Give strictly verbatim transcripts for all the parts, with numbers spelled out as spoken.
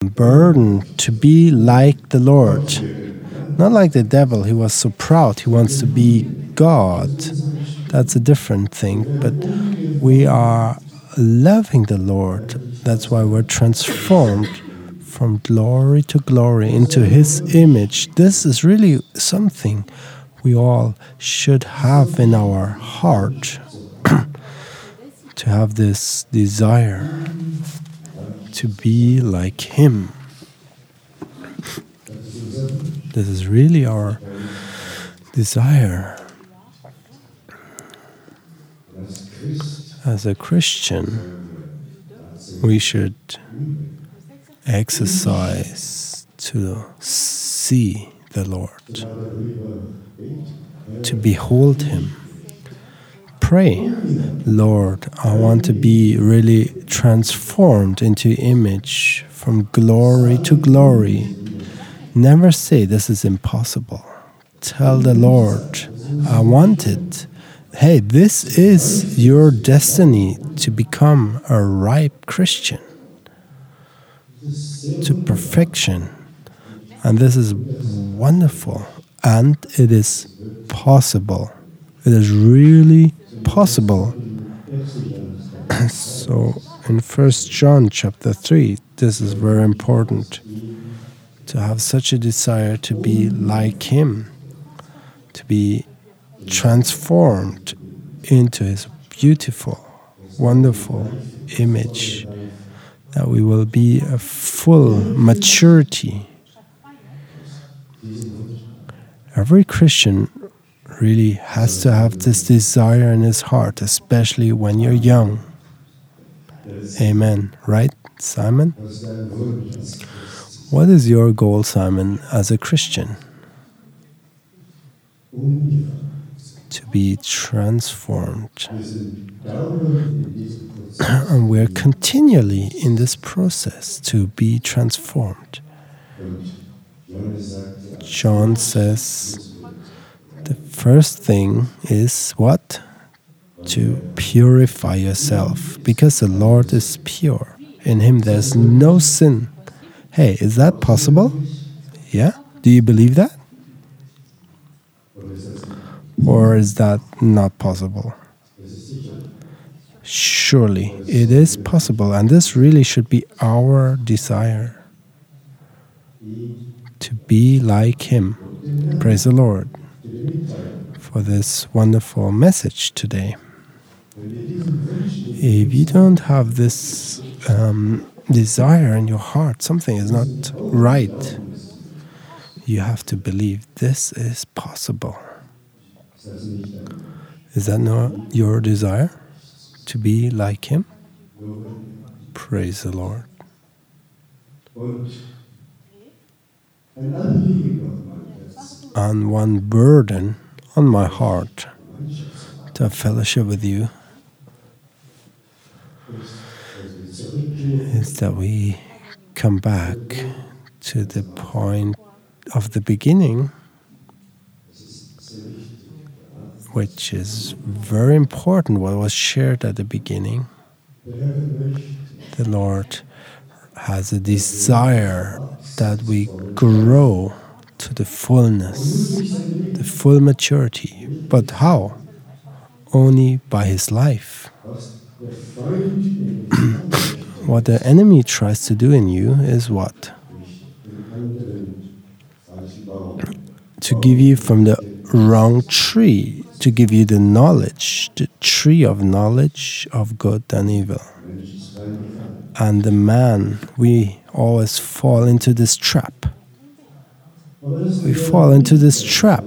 burden to be like the Lord. Not like the devil, he was so proud, he wants to be God. That's a different thing, but we are loving the Lord. That's why we're transformed from glory to glory into His image. This is really something we all should have in our heart, to have this desire to be like Him. This is really our desire. As a Christian, we should exercise to see the Lord, to behold Him. Pray, Lord, I want to be really transformed into image from glory to glory. Never say this is impossible. Tell the Lord, I want it. Hey, this is your destiny to become a ripe Christian, to perfection. And this is wonderful. And it is possible. It is really possible. So in First John chapter three, this is very important. To have such a desire to be like Him, to be transformed into His beautiful, wonderful image, that we will be a full maturity. Every Christian really has to have this desire in his heart, especially when you're young. Amen. Right, Simon? What is your goal, Simon, as a Christian? To be transformed. And we're continually in this process to be transformed. John says the first thing is what? To purify yourself, because the Lord is pure. In Him there's no sin. Hey, is that possible? Yeah? Do you believe that? Or is that not possible? Surely, it is possible, and this really should be our desire. To be like Him. Praise the Lord for this wonderful message today. If you don't have this um, desire in your heart, something is not right. You have to believe this is possible. Is that not your desire? To be like Him? Praise the Lord. And one burden on my heart to have fellowship with you is that we come back to the point of the beginning, which is very important, what was shared at the beginning. The Lord has a desire that we grow to the fullness, the full maturity. But how? Only by His life. What the enemy tries to do in you is what? To give you from the wrong tree, to give you the knowledge, the tree of knowledge of good and evil. And the man, we always fall into this trap. We fall into this trap.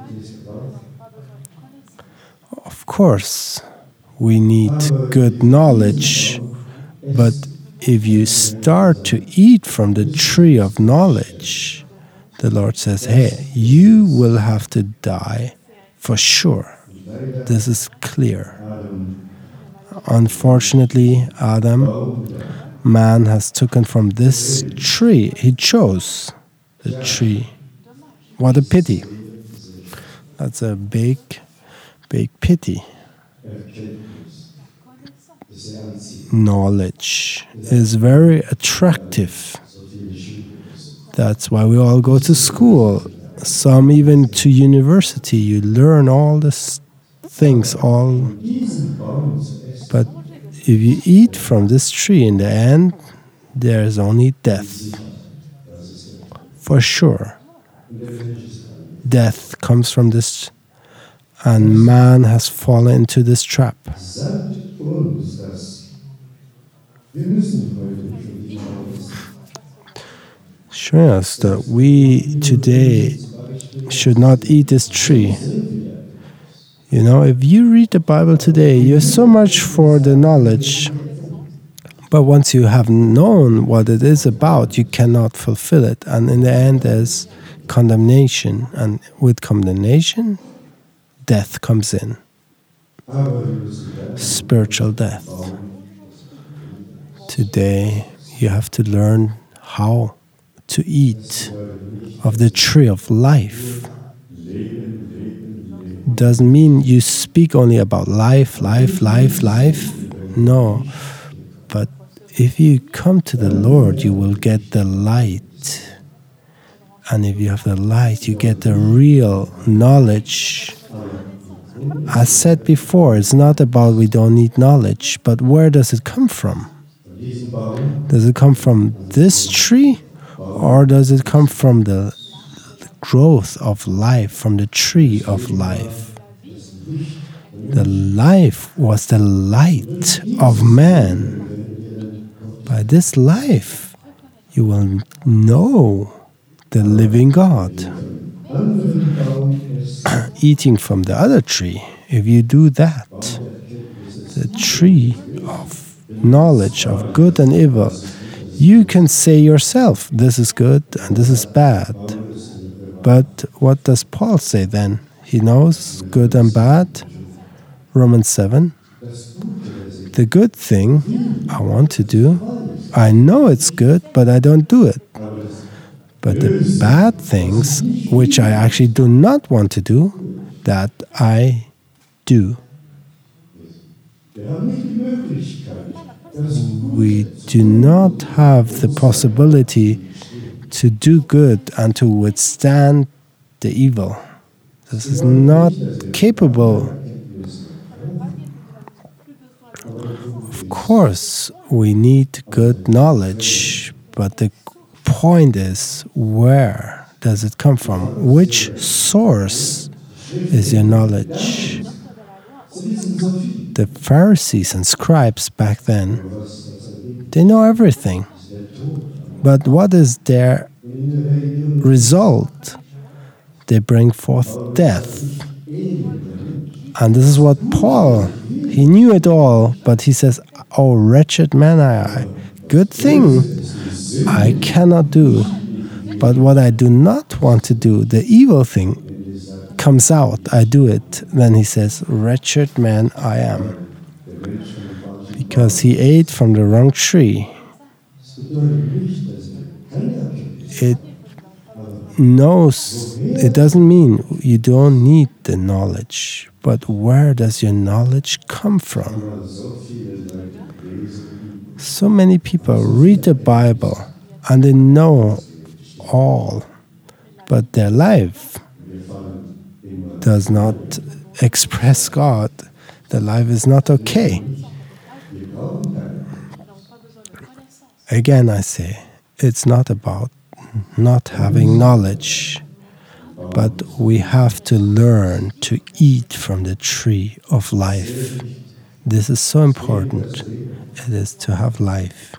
Of course, we need good knowledge, but if you start to eat from the tree of knowledge, the Lord says, hey, you will have to die for sure. This is clear. Unfortunately, Adam, man has taken from this tree. He chose the tree. What a pity. That's a big, big pity. Knowledge is very attractive. That's why we all go to school. Some even to university. You learn all these things, all. But if you eat from this tree, in the end, there is only death. For sure. Death comes from this, and man has fallen into this trap. Showing us that we today should not eat this tree. You know, if you read the Bible today, you're so much for the knowledge, but once you have known what it is about, you cannot fulfill it. And in the end, there's condemnation. And with condemnation, death comes in. Spiritual death. Today, you have to learn how to eat of the tree of life. Doesn't mean you speak only about life, life, life, life. No. But if you come to the Lord, you will get the light. And if you have the light, you get the real knowledge. As said before, it's not about we don't need knowledge, but where does it come from? Does it come from this tree? Or does it come from the growth of life, from the tree of life? The life was the light of man. By this life, you will know the living God. Eating from the other tree, if you do that, the tree of knowledge of good and evil, you can say yourself, this is good and this is bad. But what does Paul say then? He knows good and bad. Romans seven. The good thing I want to do, I know it's good, but I don't do it. But the bad things, which I actually do not want to do, that I do. We do not have the possibility to do good and to withstand the evil. This is not capable. Of course, we need good knowledge, but the point is, where does it come from? Which source is your knowledge? The Pharisees and scribes back then, they know everything. But what is their result? They bring forth death. And this is what Paul, he knew it all, but he says, oh, wretched man I am. Good thing I cannot do. But what I do not want to do, the evil thing, comes out, I do it. Then he says, wretched man I am. Because he ate from the wrong tree. It knows, it doesn't mean you don't need the knowledge, but where does your knowledge come from? So many people read the Bible and they know all, but their life does not express God. Their life is not okay. Again, I say, it's not about not having knowledge, but we have to learn to eat from the tree of life. This is so important. It is to have life.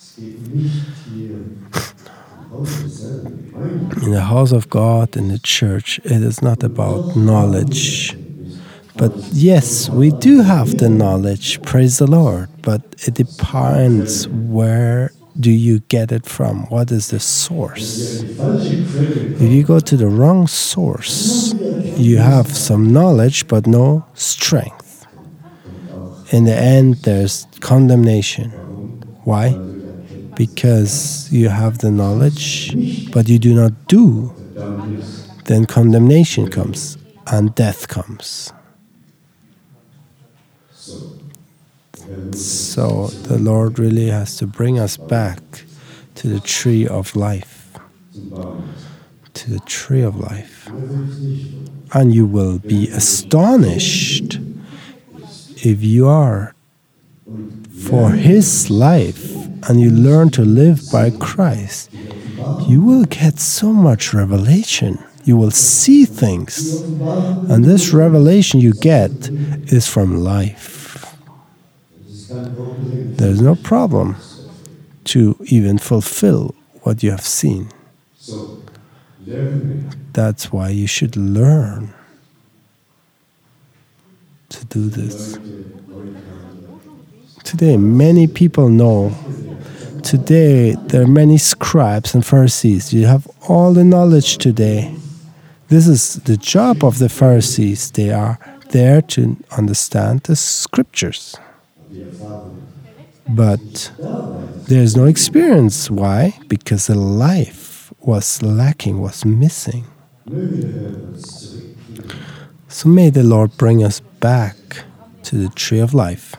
In the house of God, in the church, it is not about knowledge. But yes, we do have the knowledge, praise the Lord, but it depends where do you get it from? What is the source? If you go to the wrong source, you have some knowledge but no strength. In the end, there's condemnation. Why? Because you have the knowledge, but you do not do. Then condemnation comes and death comes. So the Lord really has to bring us back to the tree of life. to the tree of life. And you will be astonished if you are for His life and you learn to live by Christ. You will get so much revelation. You will see things. And this revelation you get is from life. There's no problem to even fulfill what you have seen. That's why you should learn to do this. Today, many people know. Today, there are many scribes and Pharisees. You have all the knowledge today. This is the job of the Pharisees. They are there to understand the scriptures. But there's no experience. Why? Because the life was lacking, was missing. So may the Lord bring us back to the tree of life.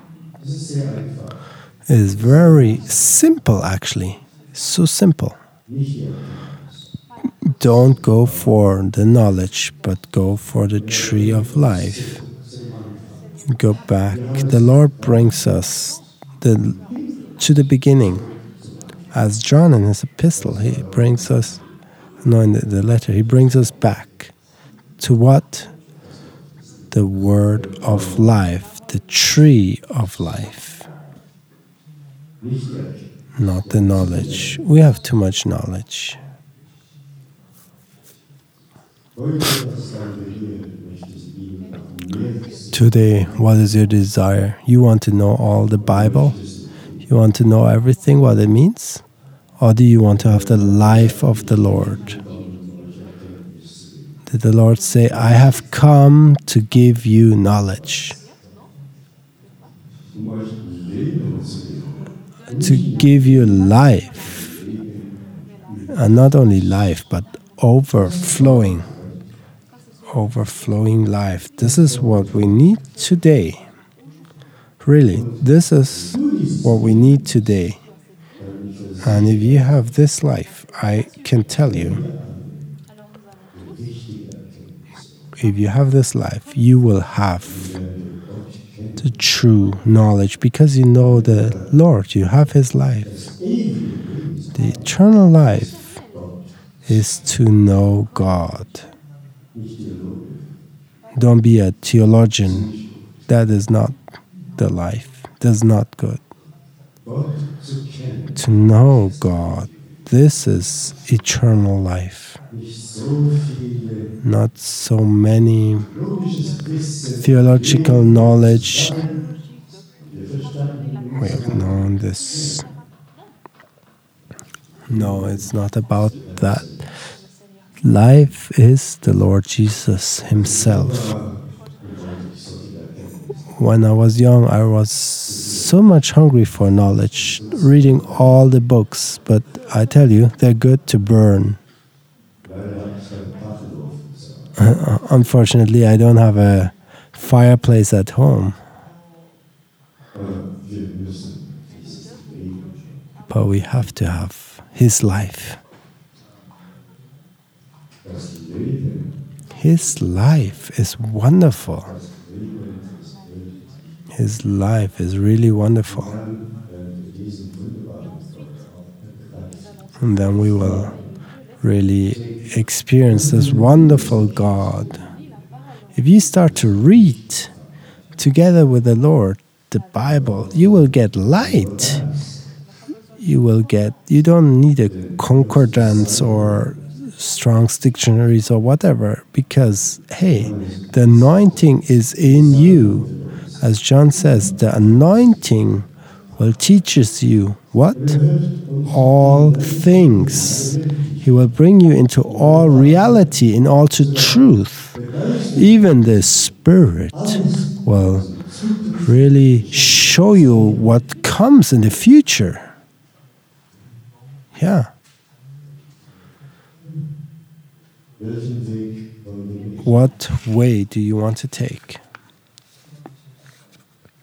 It is very simple, actually. So simple. Don't go for the knowledge, but go for the tree of life. Go back. The Lord brings us the, to the beginning. As John in his epistle, he brings us, no, in the, the letter, he brings us back to what? The word of life, the tree of life. Not the knowledge. We have too much knowledge. Today, what is your desire? You want to know all the Bible? You want to know everything, what it means? Or do you want to have the life of the Lord? Did the Lord say, I have come to give you knowledge? To give you life. And not only life, but overflowing. Overflowing life. This is what we need today. Really, this is what we need today. And if you have this life, I can tell you, if you have this life, you will have the true knowledge because you know the Lord, you have His life. The eternal life is to know God. Don't be a theologian. That is not the life. That's not good. To know God, this is eternal life. Not so many theological knowledge. We have known this. No, it's not about that. Life is the Lord Jesus Himself. When I was young, I was so much hungry for knowledge, reading all the books, but I tell you, they're good to burn. Unfortunately, I don't have a fireplace at home. But we have to have His life. His life is wonderful. His life is really wonderful. And then we will really experience this wonderful God. If you start to read together with the Lord, the Bible, you will get light. You will get, you don't need a concordance or Strong's dictionaries or whatever, because, hey, the anointing is in you. As John says, the anointing will teaches you what? All things. He will bring you into all reality, in all to truth. Even the Spirit will really show you what comes in the future. Yeah. What way do you want to take?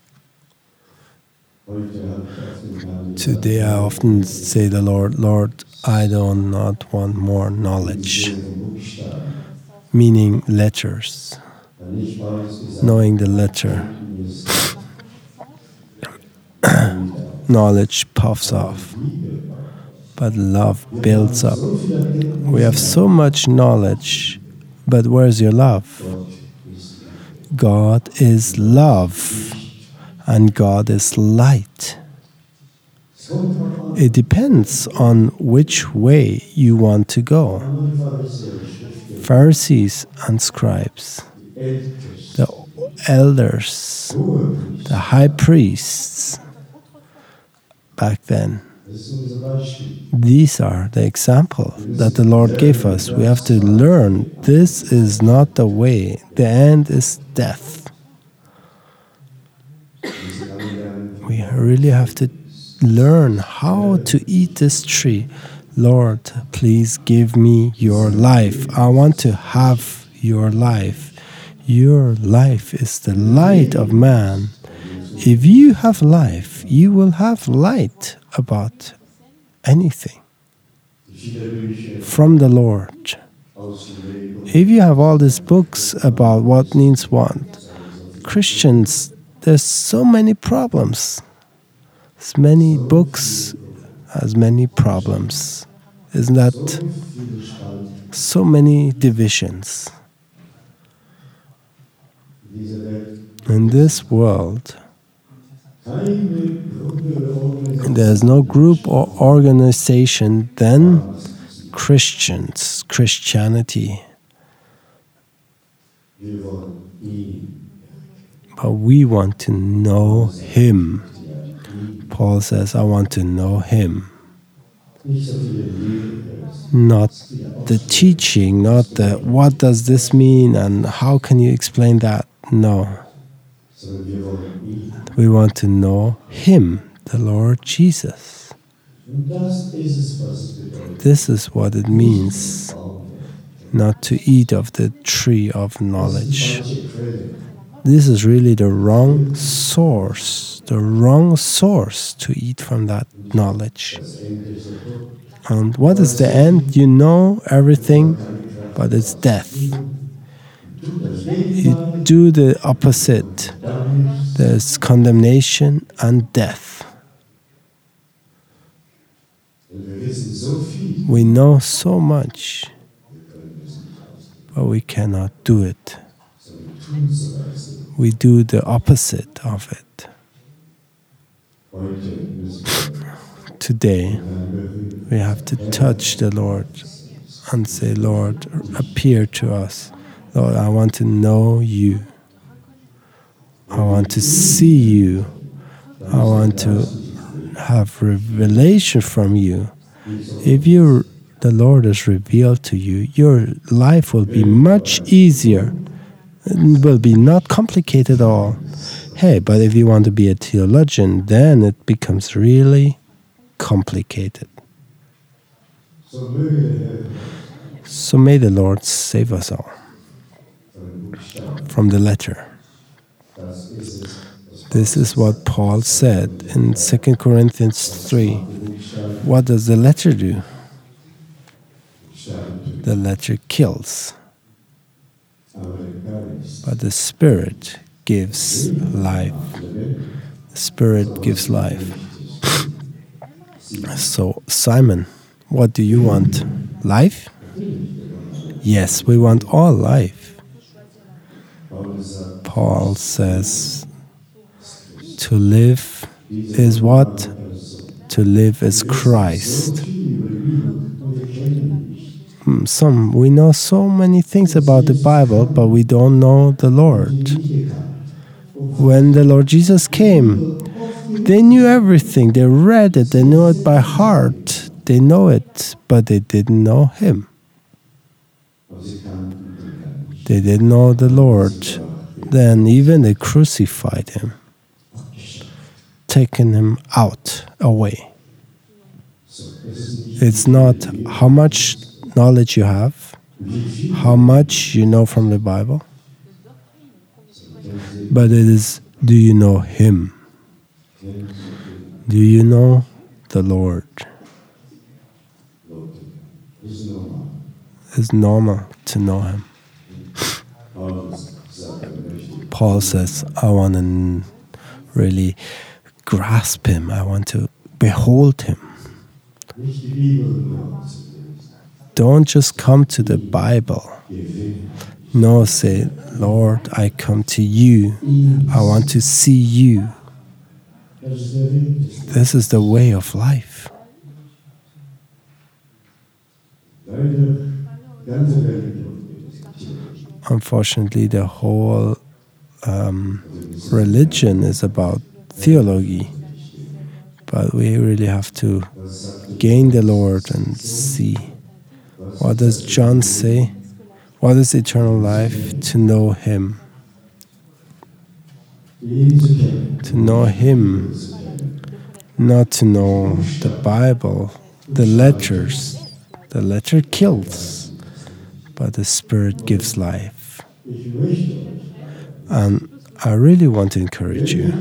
Today I often say to the Lord, Lord, I do not want more knowledge, meaning letters, knowing the letter. Knowledge puffs off, but love builds up. We have so much knowledge, but where's your love? God is love, and God is light. It depends on which way you want to go. Pharisees and scribes, the elders, the high priests back then. These are the example that the Lord gave us. We have to learn this is not the way. The end is death. We really have to learn how to eat this tree. Lord, please give me your life. I want to have your life. Your life is the light of man. If you have life, you will have light about anything from the Lord. If you have all these books about what means what, Christians, there's so many problems. As many books, as many problems. Isn't that so many divisions? In this world, there's no group or organization than Christians, Christianity. But we want to know Him. Paul says, I want to know Him. Not the teaching, not the what does this mean and how can you explain that? No. We want to know Him, the Lord Jesus. This is what it means not to eat of the tree of knowledge. This is really the wrong source, the wrong source to eat from that knowledge. And what is the end? You know everything, but it's death. You do the opposite. There's condemnation and death. We know so much, but we cannot do it. We do the opposite of it. Today, we have to touch the Lord and say, Lord, appear to us. Lord, I want to know you. I want to see you. I want to have revelation from you. If you, the Lord is revealed to you, your life will be much easier. It will be not complicated at all. Hey, but if you want to be a theologian, then it becomes really complicated. So may the Lord save us all from the letter. This is what Paul said in Second Corinthians three. What does the letter do? The letter kills, but the Spirit gives life. The Spirit gives life. So, Simon, what do you want? Life? Yes, we want all life. Paul says, to live is what? To live is Christ. Some, we know so many things about the Bible, but we don't know the Lord. When the Lord Jesus came, they knew everything. They read it. They knew it by heart. They know it, but they didn't know Him. They didn't know the Lord. Then even they crucified Him, taken Him out, away. It's not how much knowledge you have, how much you know from the Bible, but it is, do you know Him? Do you know the Lord? It's normal to know Him. Paul says, I want to really grasp Him. I want to behold Him. Don't just come to the Bible. No, say, Lord, I come to you. I want to see you. This is the way of life. Unfortunately, the whole um, religion is about theology. But we really have to gain the Lord and see. What does John say? What is eternal life? To know Him. To know Him. Not to know the Bible, the letters. The letter kills, but the Spirit gives life. And I really want to encourage you.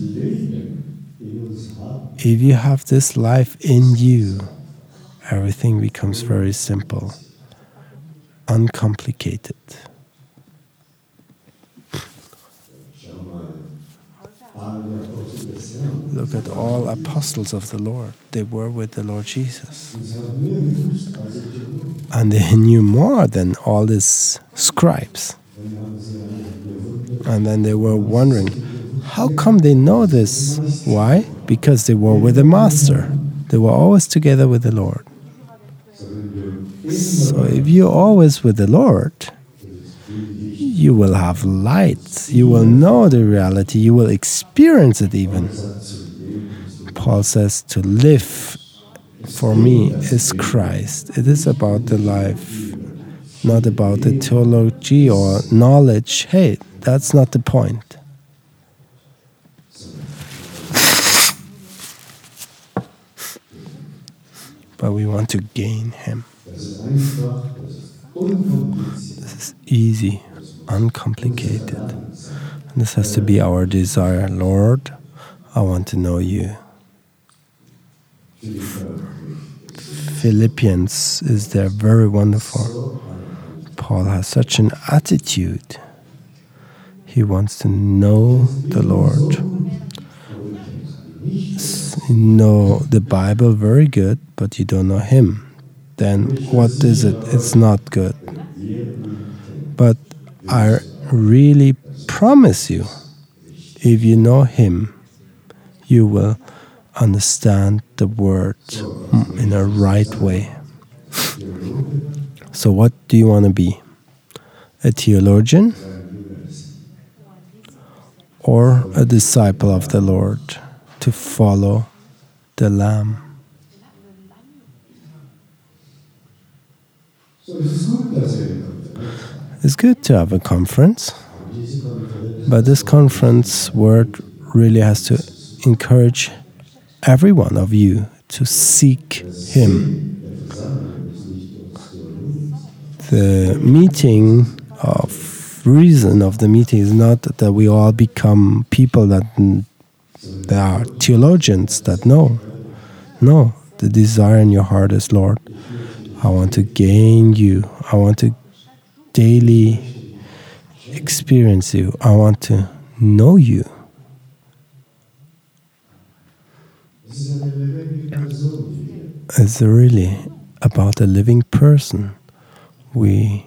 If you have this life in you, everything becomes very simple, uncomplicated. Look at all apostles of the Lord. They were with the Lord Jesus. And they knew more than all these scribes. And then they were wondering, how come they know this? Why? Because they were with the Master. They were always together with the Lord. So if you're always with the Lord, you will have light. You will know the reality. You will experience it even. Paul says to live for me is Christ. It is about the life, not about the theology or knowledge. Hey, that's not the point. But we want to gain Him. This is easy, uncomplicated. And this has to be our desire. Lord, I want to know you. Philippians is there, very wonderful. Paul has such an attitude. He wants to know the Lord. You know the Bible very good, but you don't know Him. Then what is it? It's not good. But I really promise you, if you know Him, you will understand the Word in a right way. So what do you want to be? A theologian? Or a disciple of the Lord to follow the Lamb? It's good to have a conference, but this conference word really has to encourage every one of you to seek Him. The meeting of reason of the meeting is not that we all become people that, that are theologians that know. No, the desire in your heart is, Lord, I want to gain you. I want to daily experience you. I want to know you. It's really about a living person. We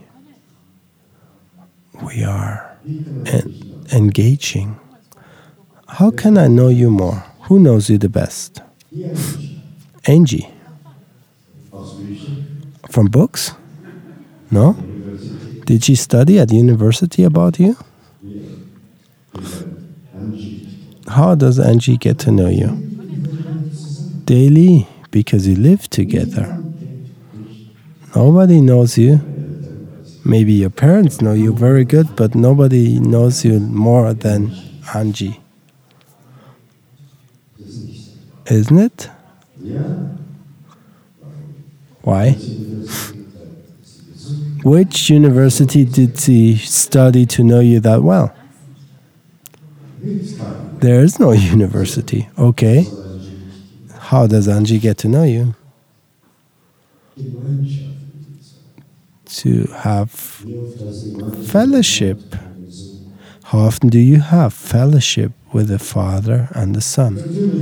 we are en- engaging. How can I know you more? Who knows you the best? Angie. From books? No? Did she study at university about you? How does Angie get to know you? Daily, because you live together. Nobody knows you. Maybe your parents know you very good, but nobody knows you more than Angie. Isn't it? Why? Which university did she study to know you that well? There is no university. Okay. How does Angie get to know you? to have fellowship. How often do you have fellowship with the Father and the Son?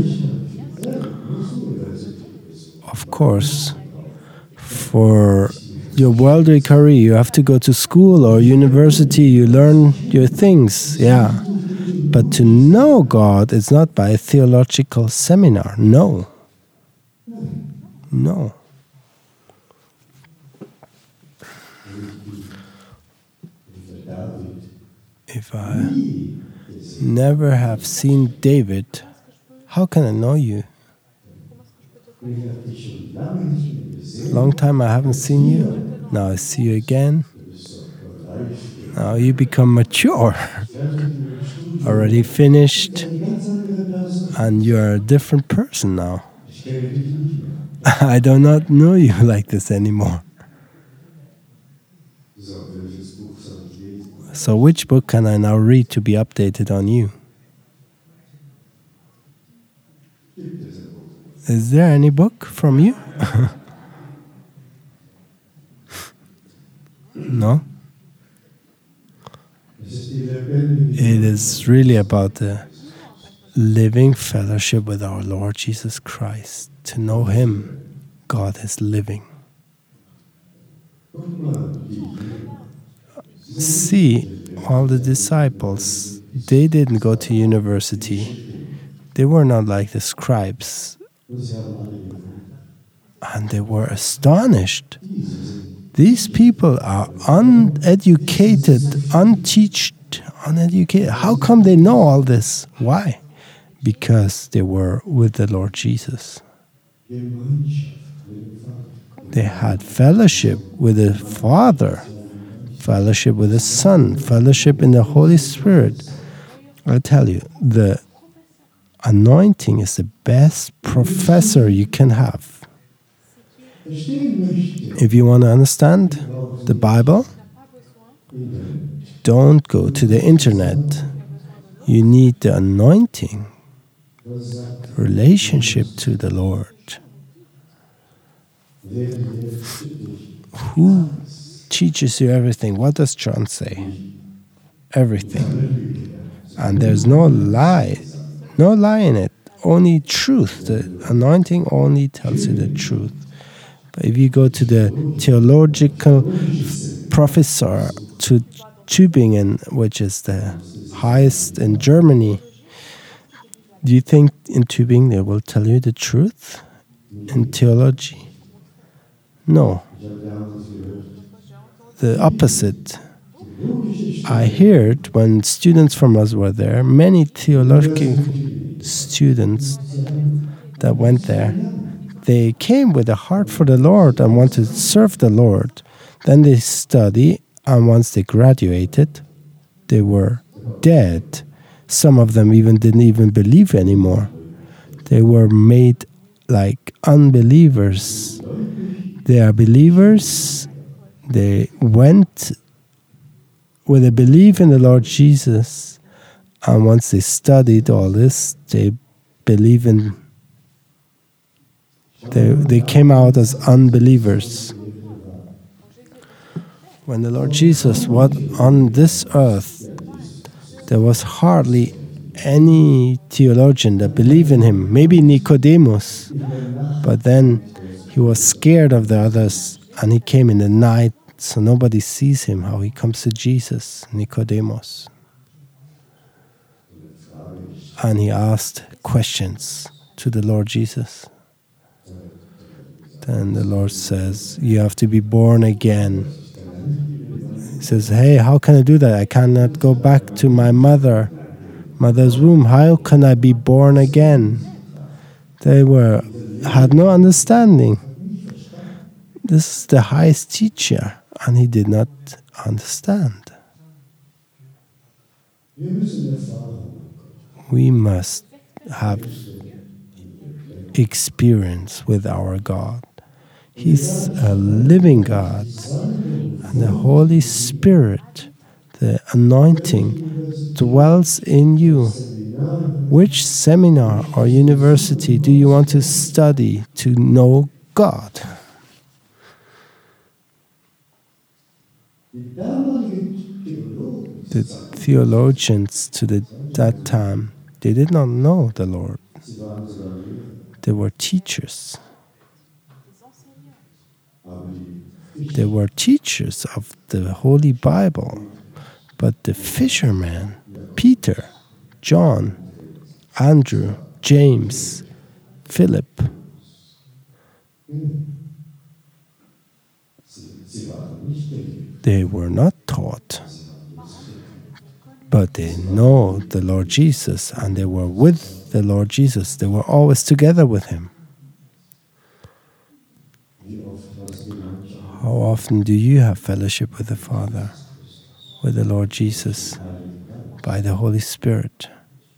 Of course, for your worldly career, you have to go to school or university, you learn your things, yeah. But to know God is not by a theological seminar, no. No. If I never have seen David, how can I know you? Long time I haven't seen you. Now I see you again. Now you become mature. Already finished. And you're a different person now. I do not know you like this anymore. So which book can I now read to be updated on you? Is there any book from you? No? It is really about the living fellowship with our Lord Jesus Christ. To know Him, God is living. See, all the disciples, they didn't go to university. They were not like the scribes. And they were astonished. These people are uneducated, unteached, uneducated. How come they know all this? Why? Because they were with the Lord Jesus. They had fellowship with the Father, fellowship with the Son, fellowship in the Holy Spirit. I tell you, the anointing is the best professor you can have. If you want to understand the Bible, don't go to the internet. You need the anointing, the relationship to the Lord. Who teaches you everything? What does John say? Everything. And there's no lie. No lie in it. Only truth. The anointing only tells you the truth. But if you go to the theological professor to Tübingen, which is the highest in Germany, do you think in Tübingen they will tell you the truth in theology? No. The opposite. I heard when students from us were there, many theological students that went there, they came with a heart for the Lord and wanted to serve the Lord. Then they study, and once they graduated, they were dead. Some of them even didn't even believe anymore. They were made like unbelievers. They are believers. They went with a belief in the Lord Jesus, and once they studied all this, they believe in. They they came out as unbelievers. When the Lord Jesus was on this earth, there was hardly any theologian that believed in him. Maybe Nicodemus, but then he was scared of the others, and he came in the night, so nobody sees him. How he comes to Jesus, Nicodemus, and he asked questions to the Lord Jesus. Then the Lord says, "You have to be born again." He says, "Hey, how can I do that? I cannot go back to my mother, mother's womb. How can I be born again?" They were had no understanding. This is the highest teacher, and he did not understand. We must have experience with our God. He's a living God, and the Holy Spirit, the anointing, dwells in you. Which seminar or university do you want to study to know God? The theologians to the, that time, they did not know the Lord. They were teachers. They were teachers of the Holy Bible. But the fishermen, Peter, John, Andrew, James, Philip, they were not taught. But they know the Lord Jesus, and they were with the Lord Jesus. They were always together with Him. How often do you have fellowship with the Father, with the Lord Jesus, by the Holy Spirit,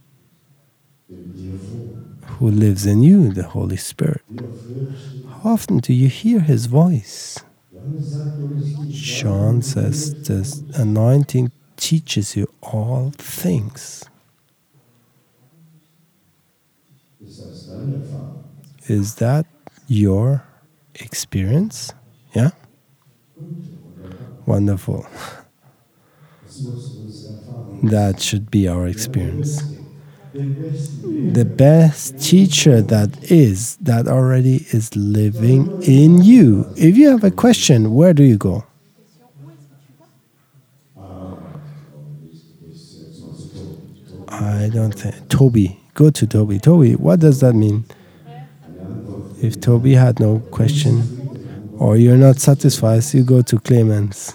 who lives in you, the Holy Spirit? How often do you hear His voice? John says this anointing teaches you all things. Is that your experience? Yeah? Wonderful. That should be our experience. The best teacher that is, that already is living in you. If you have a question, where do you go? I don't think. Toby. Go to Toby. Toby, what does that mean? If Toby had no question, or you're not satisfied, you go to Clemens.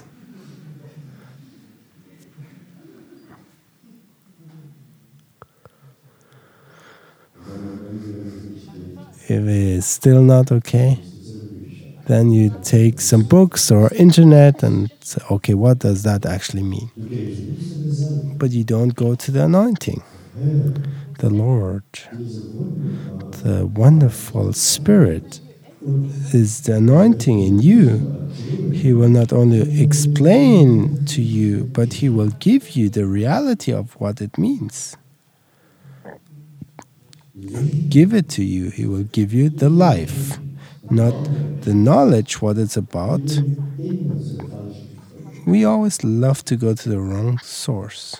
If it is still not okay, then you take some books or internet and say, okay, what does that actually mean? But you don't go to the anointing. The Lord, the wonderful Spirit, is the anointing in you. He will not only explain to you, but He will give you the reality of what it means. Give it to you. He will give you the life, not the knowledge what it's about. We always love to go to the wrong source.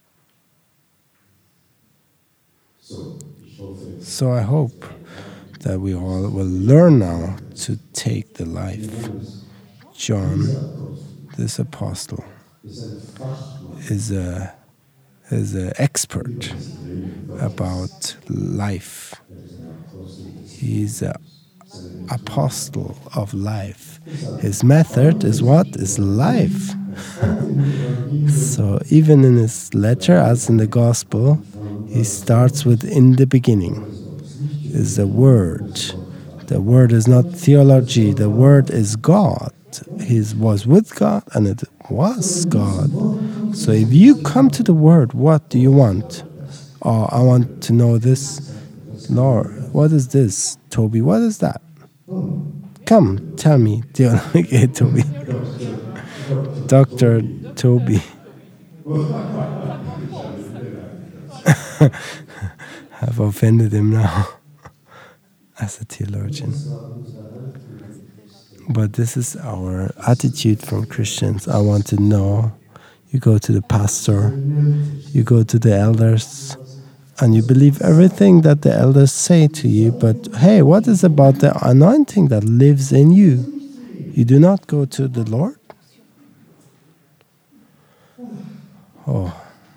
So I hope that we all will learn now to take the life. John, this apostle, is a is an expert about life. He's an apostle of life. His method is what? Is life. So even in his letter, as in the gospel, he starts with in the beginning is the Word. The Word is not theology. The Word is God. He was with God and it was God. So if you come to the Word, what do you want? Oh, I want to know this. Lord, what is this? Toby, what is that? Come, tell me. Okay, Toby. Doctor Toby. I've offended him now as a theologian. But this is our attitude from Christians. I want to know. You go to the pastor, you go to the elders, and you believe everything that the elders say to you. But hey, what is about the anointing that lives in you? You do not go to the Lord? Oh.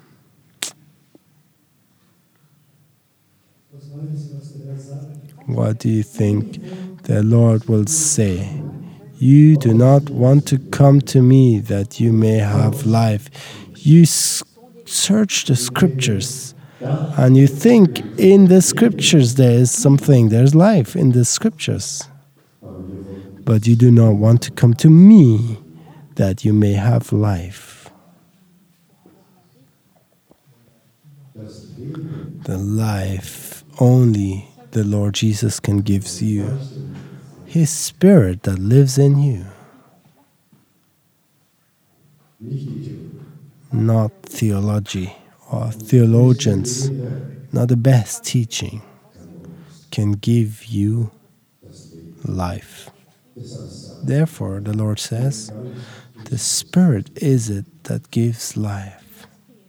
What do you think the Lord will say? You do not want to come to me that you may have life. You s- search the scriptures and you think in the scriptures there is something, there's life in the scriptures. But you do not want to come to me that you may have life. The life only the Lord Jesus can give you. His Spirit that lives in you. Not theology or theologians, not the best teaching can give you life. Therefore, the Lord says The Spirit is it that gives life.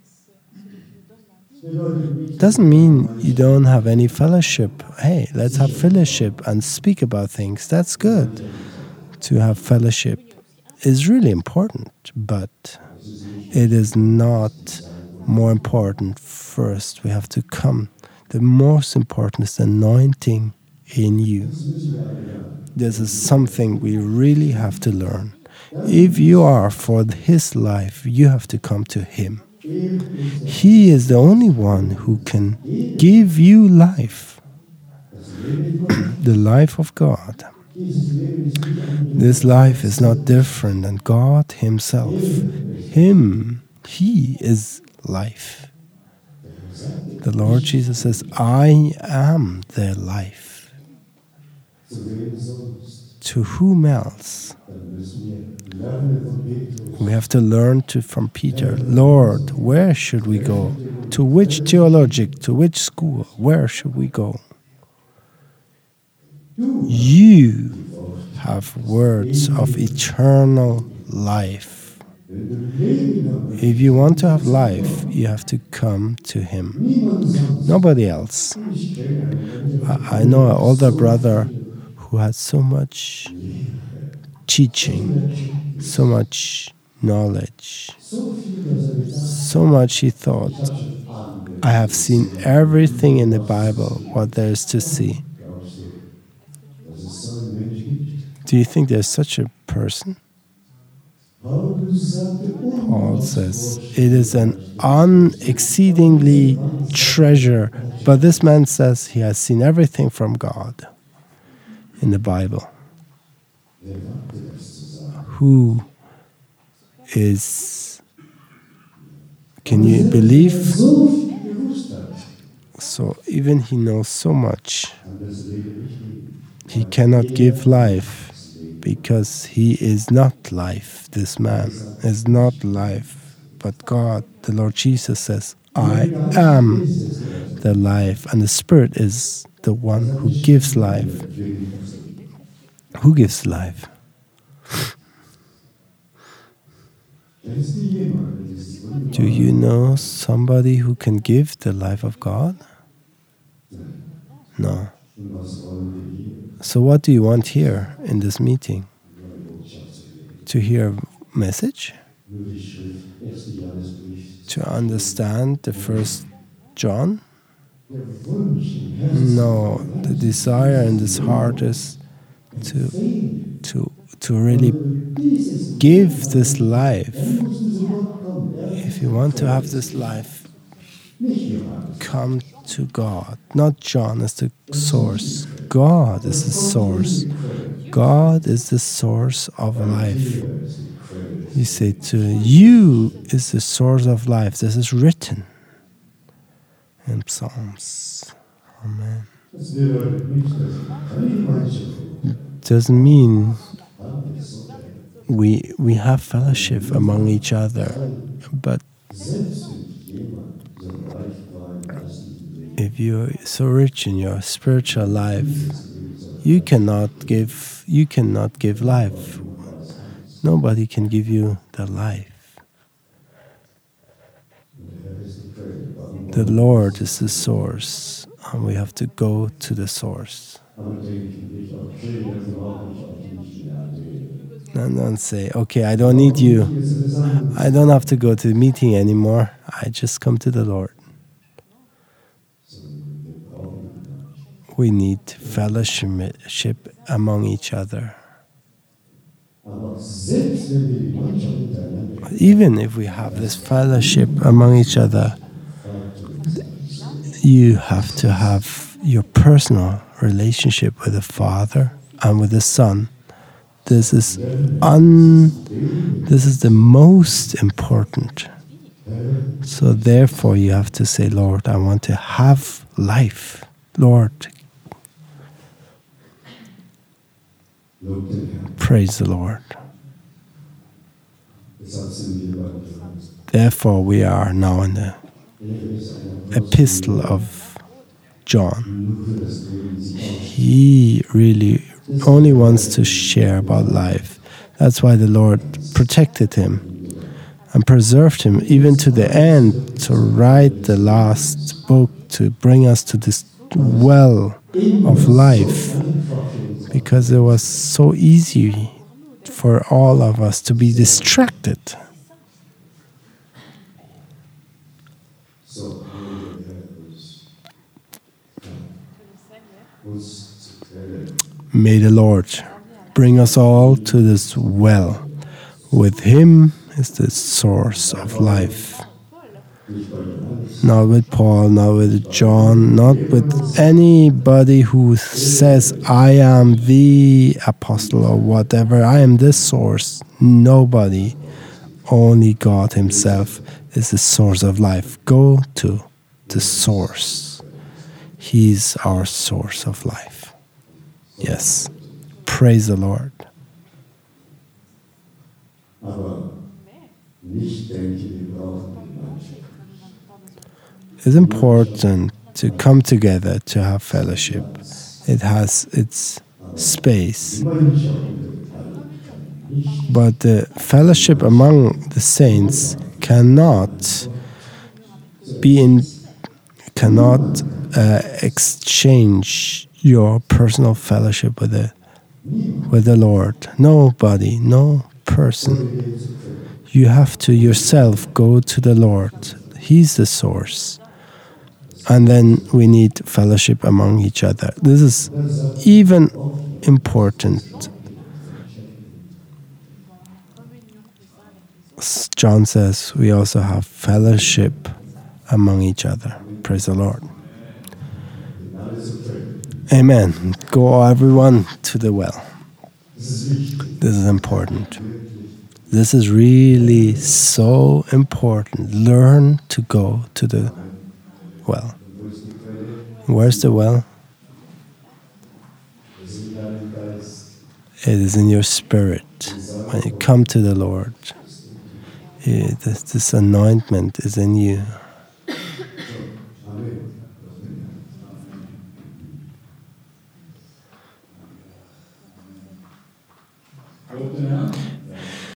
Doesn't mean you don't have any fellowship. Hey, let's have fellowship and speak about things. That's good. To have fellowship is really important, but it is not more important. First, we have to come. The most important is the anointing in you. This is something we really have to learn. If you are for His life, you have to come to Him. He is the only one who can give you life, the life of God. This life is not different than God Himself. Him, He is life. The Lord Jesus says, I am the life. To whom else? We have to learn to from Peter, Lord, where should we go? To which theologic, to which school? Where should we go? You have words of eternal life. If you want to have life, you have to come to Him. Nobody else. I, I know an older brother who had so much teaching, so much knowledge, so much he thought, I have seen everything in the Bible, what there is to see. Do you think there's such a person? Paul says, it is an unexceedingly treasure, but this man says he has seen everything from God in the Bible. Who is, can you believe? So even he knows so much, he cannot give life because he is not life. This man is not life, but God, the Lord Jesus says, I am the life, and the Spirit is the one who gives life. Who gives life? Do you know somebody who can give the life of God? No. So what do you want here in this meeting? To hear a message? To understand the first John? No, the desire in this heart is to to to really give this life. If you want to have this life, come to God. Not John as the source. God is the source. God is the source of life. You say to you is the source of life. This is written in Psalms. Amen. Doesn't mean we we have fellowship among each other, but if you're so rich in your spiritual life, you cannot give you cannot give life. Nobody can give you the life. The Lord is the source, and we have to go to the source. And don't say, okay, I don't need you. I don't have to go to the meeting anymore. I just come to the Lord. We need fellowship among each other. Even if we have this fellowship among each other, you have to have your personal relationship with the Father and with the Son. This is un. This is the most important. So therefore, you have to say, Lord, I want to have life. Lord, praise the Lord. Therefore, we are now in the epistle of John. He really only wants to share about life. That's why the Lord protected him and preserved him even to the end to write the last book to bring us to this well of life, because it was so easy for all of us to be distracted. May the Lord bring us all to this well. With him is the source of life. Not with Paul, not with John, not with anybody who says, I am the apostle or whatever, I am this source. Nobody. Only God himself is the source of life. Go to the source. He's our source of life. Yes. Praise the Lord. It's important to come together to have fellowship. It has its space. But the fellowship among the saints cannot be in, cannot uh, exchange your personal fellowship with the with the Lord. Nobody, no person. You have to yourself go to the Lord. He's the source. And then we need fellowship among each other. This is even important. John says we also have fellowship among each other. Praise the Lord. Amen. Go everyone to the well. This is important. This is really so important. Learn to go to the well. Where's the well? It is in your spirit. When you come to the Lord, it, this, this anointment is in you.